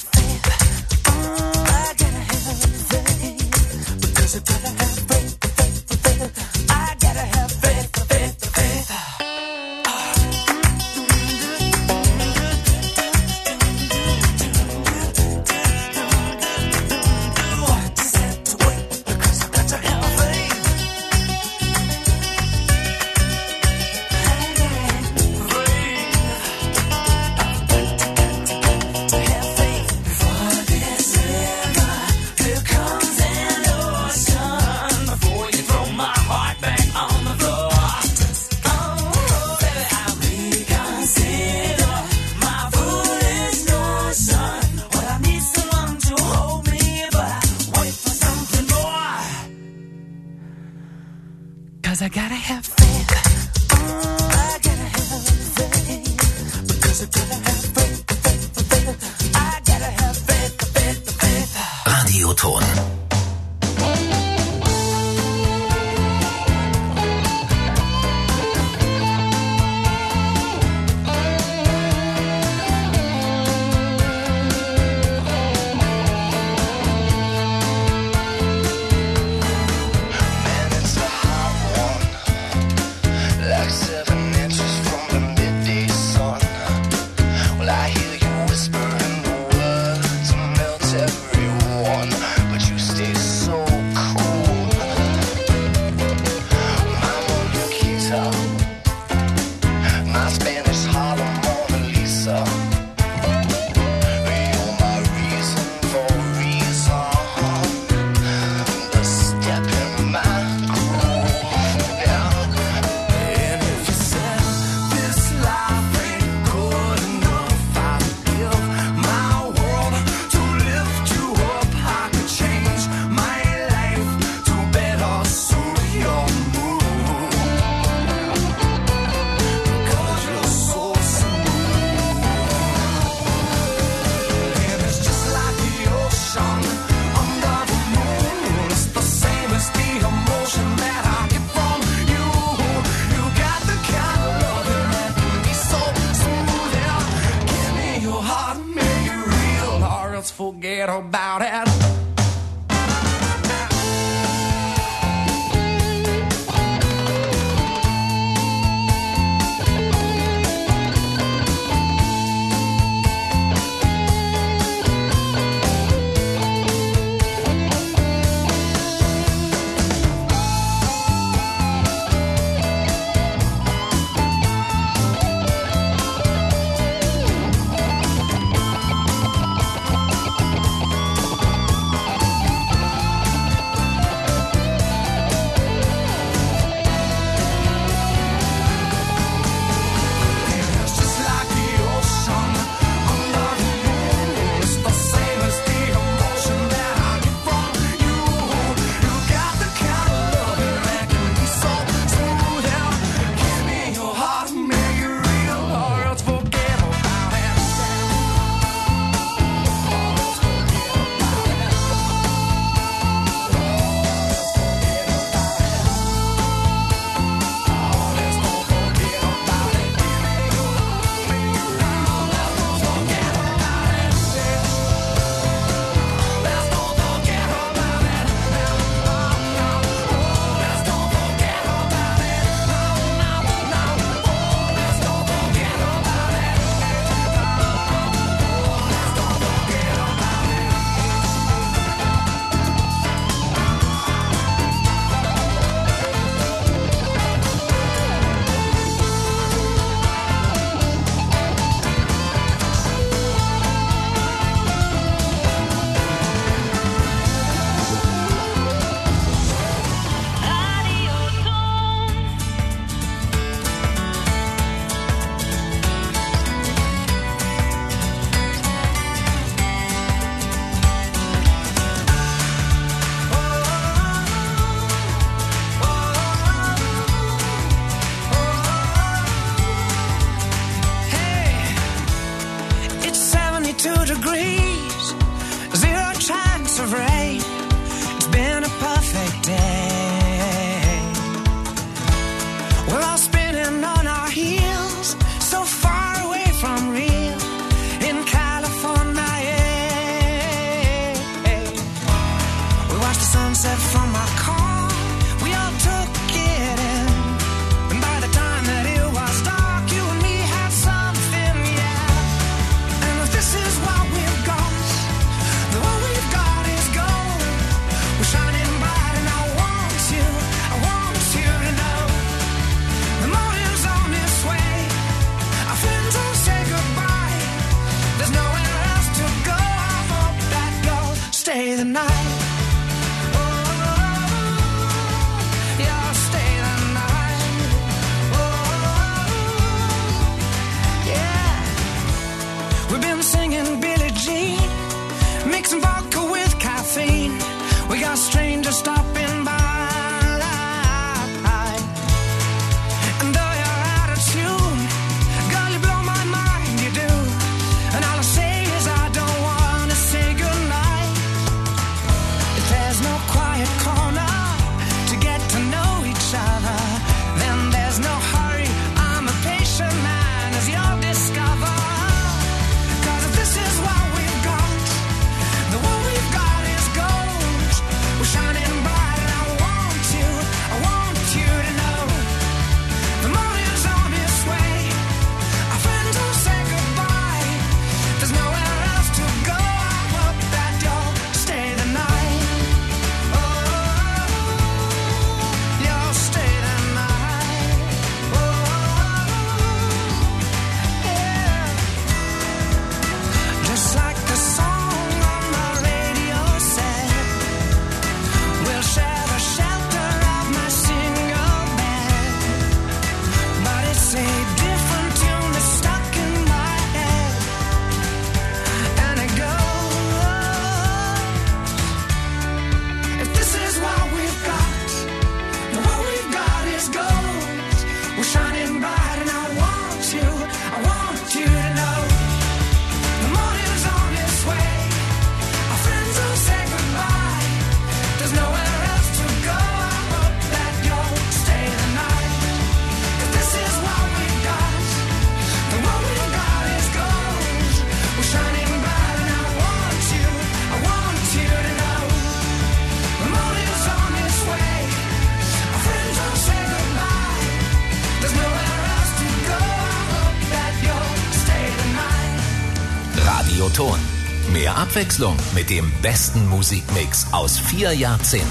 Radioton. Forget about it. Mehr Abwechslung mit dem besten Musikmix aus 4 Jahrzehnten.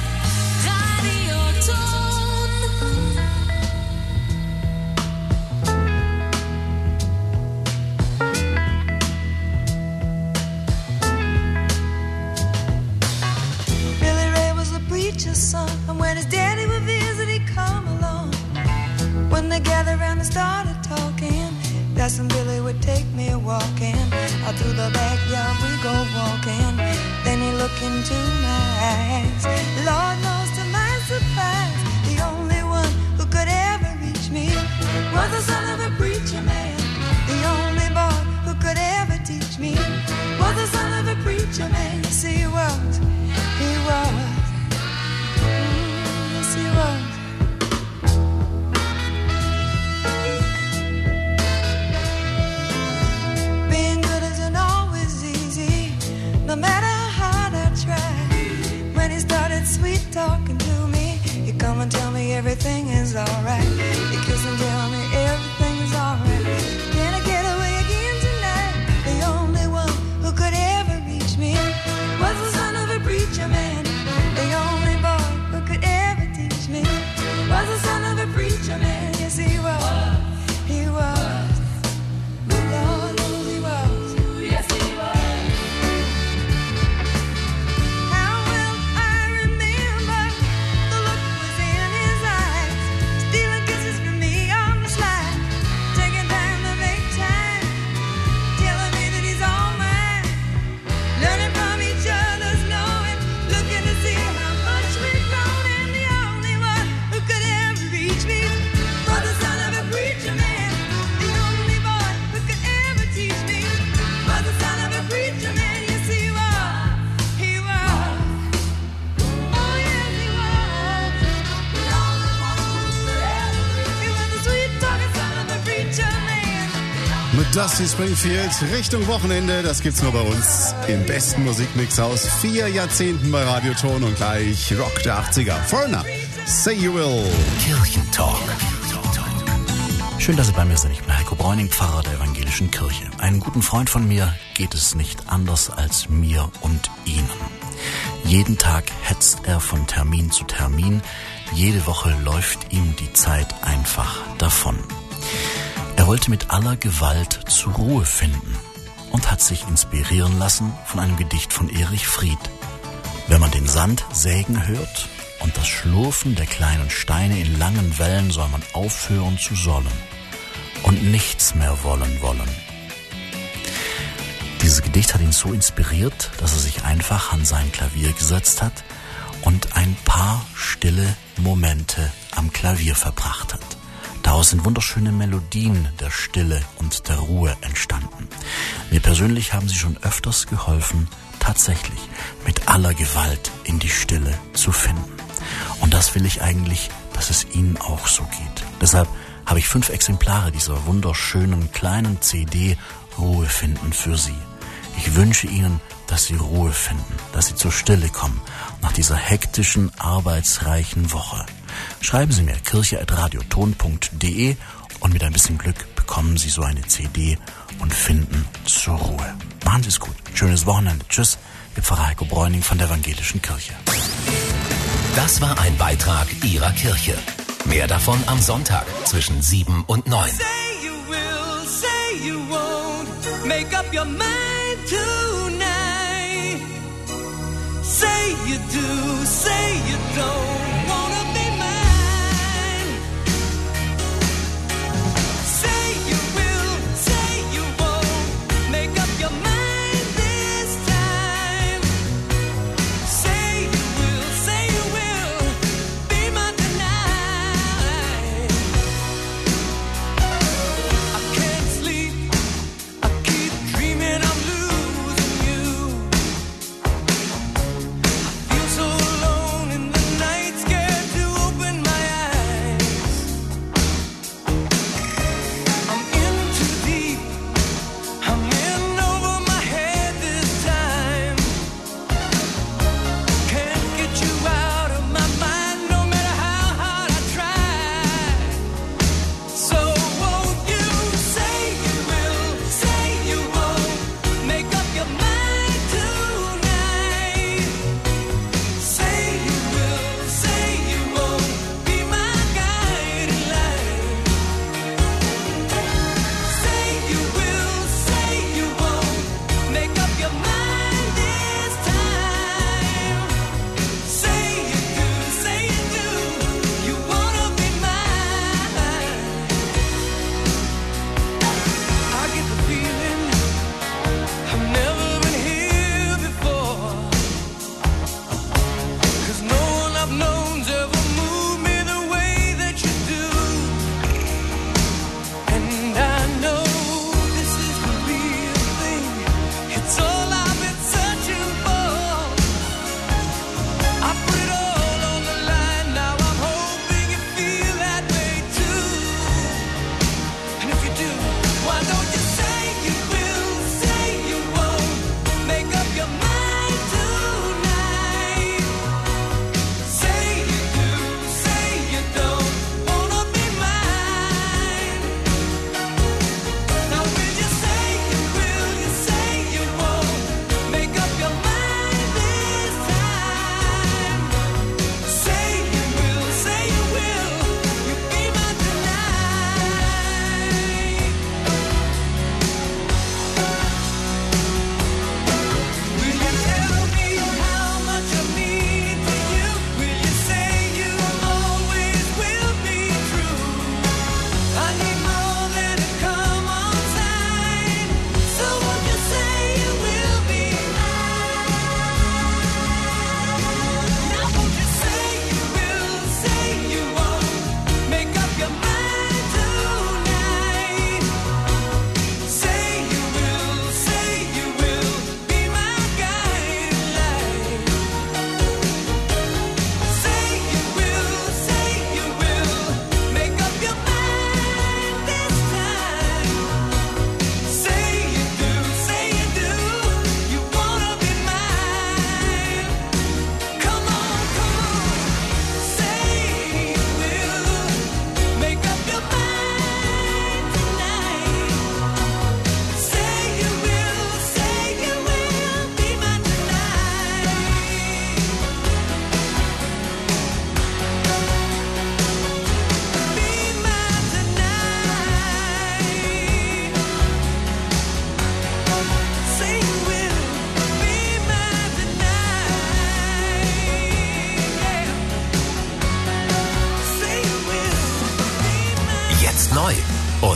Billy Ray was a preacher's son, and when his daddy would visit, he'd come along. When they gathered around and started talking, that's when Billy would take me walking. Out through the backyard we go walking. Then he looked into my eyes. Lord knows to my surprise, the only one who could ever reach me was the son of a preacher man. The only boy who could ever teach me was the son of a preacher man. Yes, he was. He was. Yes, he was. No matter how hard I try, when he started sweet talking to me, he'd come and tell me everything is alright. He'd kiss and tell me everything is alright. Can I get away again tonight? The only one who could ever reach me was the son of a preacher man. The only boy who could ever teach me was the son of a preacher man. Yes, he was. He was. Lord knows he was. Yes, he was. Mit Dusty Springfield Richtung Wochenende, das gibt's nur bei uns im besten Musikmix aus 4 Jahrzehnten bei Radioton und gleich Rock der 80er. Foreigner, Say You Will. Kirchentalk. Schön, dass Sie bei mir sind. Ich bin Heiko Bräuning, Pfarrer der Evangelischen Kirche. Einen guten Freund von mir geht es nicht anders als mir und Ihnen. Jeden Tag hetzt er von Termin zu Termin. Jede Woche läuft ihm die Zeit einfach davon. Er wollte mit aller Gewalt zur Ruhe finden und hat sich inspirieren lassen von einem Gedicht von Erich Fried. Wenn man den Sand sägen hört und das Schlurfen der kleinen Steine in langen Wellen, soll man aufhören zu sollen und nichts mehr wollen. Dieses Gedicht hat ihn so inspiriert, dass er sich einfach an sein Klavier gesetzt hat und ein paar stille Momente am Klavier verbracht hat. Daraus sind wunderschöne Melodien der Stille und der Ruhe entstanden. Mir persönlich haben sie schon öfters geholfen, tatsächlich mit aller Gewalt in die Stille zu finden. Und das will ich eigentlich, dass es Ihnen auch so geht. Deshalb habe ich 5 Exemplare dieser wunderschönen kleinen CD Ruhe finden für Sie. Ich wünsche Ihnen, dass Sie Ruhe finden, dass Sie zur Stille kommen nach dieser hektischen, arbeitsreichen Woche. Schreiben Sie mir kirche@radioton.de und mit ein bisschen Glück bekommen Sie so eine CD und finden zur Ruhe. Machen Sie es gut. Schönes Wochenende. Tschüss. Ihr Pfarrer Heiko Bräuning von der Evangelischen Kirche. Das war ein Beitrag Ihrer Kirche. Mehr davon am Sonntag zwischen 7 und 9. Say you will, say you won't, make up your mind tonight. Say you do, say you don't, wanna be mine. Say you will, say you won't, make up your mind this time. Say you will be mine tonight. I can't sleep, I keep dreaming I'm losing you.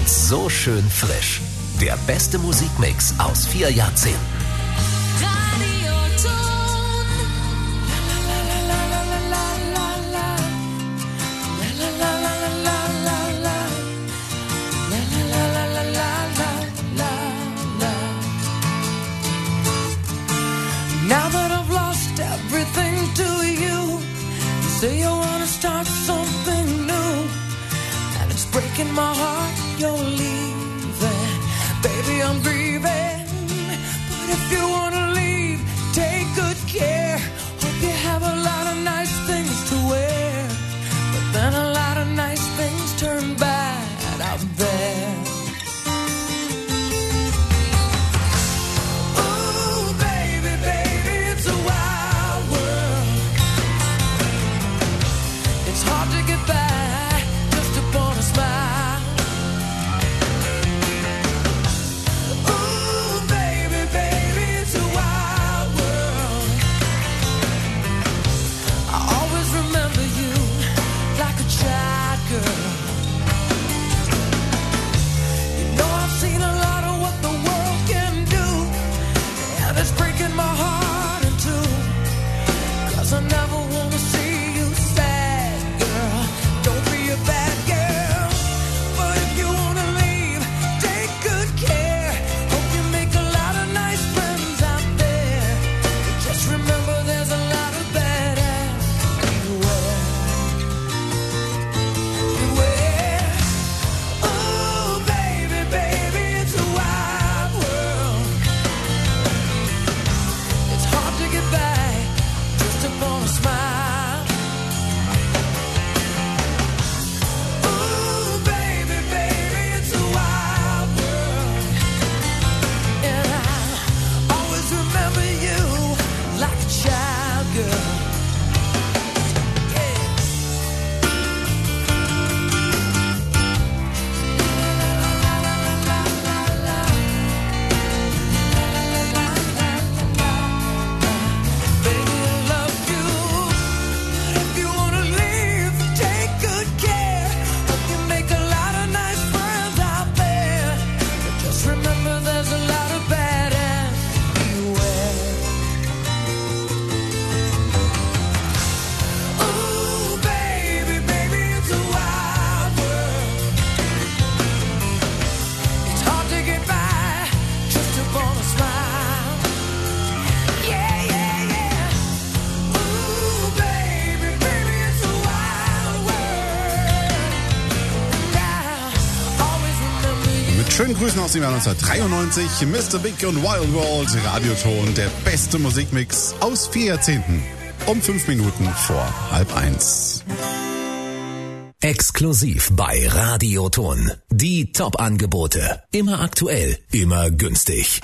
so schön frisch. Der beste Musikmix aus 4 Jahrzehnten. Now that I've lost everything to you, you say you wanna start something new, and it's breaking my heart you're leaving. Baby, I'm grieving, but if you wanna leave, take good care. Hope you have a lot of nice things to wear, but then a lot of nice things turn bad out there. Schönen Grüßen aus dem Jahr 1993. Mr. Big und Wild World, Radioton, der beste Musikmix aus 4 Jahrzehnten. Um 5 Minuten vor 12:30. Exklusiv bei Radioton. Die Top-Angebote. Immer aktuell, immer günstig.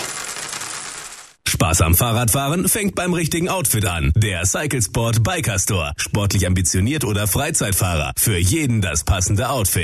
Spaß am Fahrradfahren fängt beim richtigen Outfit an. Der Cyclesport Biker Store. Sportlich ambitioniert oder Freizeitfahrer. Für jeden das passende Outfit.